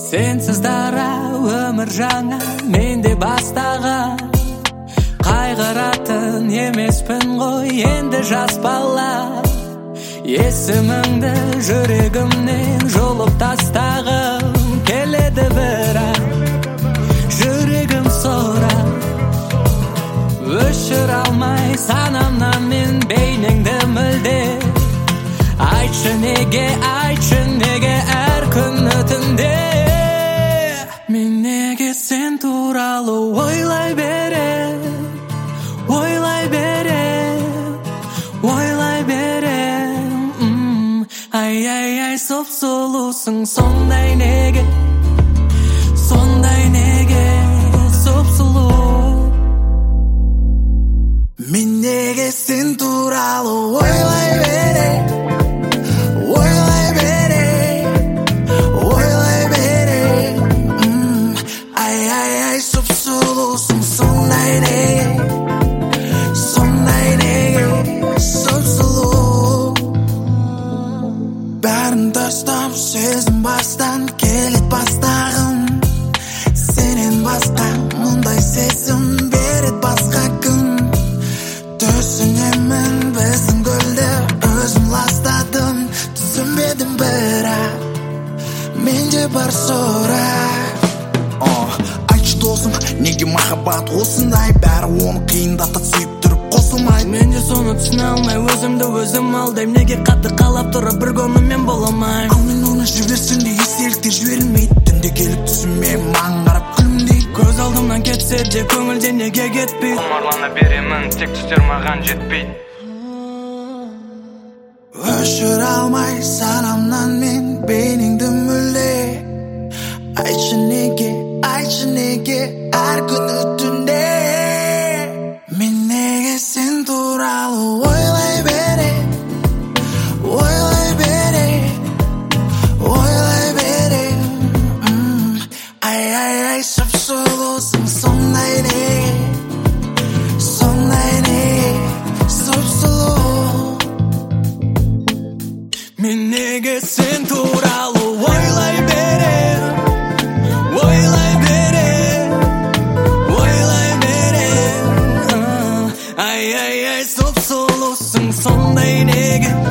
Sensiz dara өмір жаңа менде бастаған, қайғыратын емеспін ғой енді жас бала. Есіміңді жүрегімнен жұлып тастағым келеді, бірақ жүрегім сорап өшіре алмай санамнан мен бейнеңді мүлде. Айтшы неге әр күн түнде мен неге сен туралы ойлай берем, ай, сұп-сұлусың сондай неге сұп-сұлу. Мен неге сен туралы ойлай берем, ай, сұп-сұлусың сондай неге сұп-сұлу. Бәрін тастап сезім бастан келет бастағым, сенен басқа мұндай сезім берет басқа күн. Түсінемін біздің гүлді өзім ластадым, түсінбедім бірақ менде бар сұрақ. Айтшы досым, неге махаббат осындай, бәрі оны қиындатып сүйіп тұрып қосылмай. Мен де соны түсіне алмай өзімді өзім алдайм, неге қатты қалап тұрып бір көңілмен бола алмайм. Ал мен оны жіберсем де естеліктер жіберілмейді, түнде келіп түсіме маған қарап күлімдейді. Көз алдымнан кетсе де көңілден неге кетпейді, құмарлана беремін тек түстер маған жетпейді. Өшіре алмай санамнан мен бейнеңді мүлде. Айтшы неге әр күні түнде мен неге сен туралы ойлай берем, ай, сұп-сұлусың сондай неге сұп-сұлу. мен неге сен туралы ойлай берем, ай, сұп-сұлусың сондай неге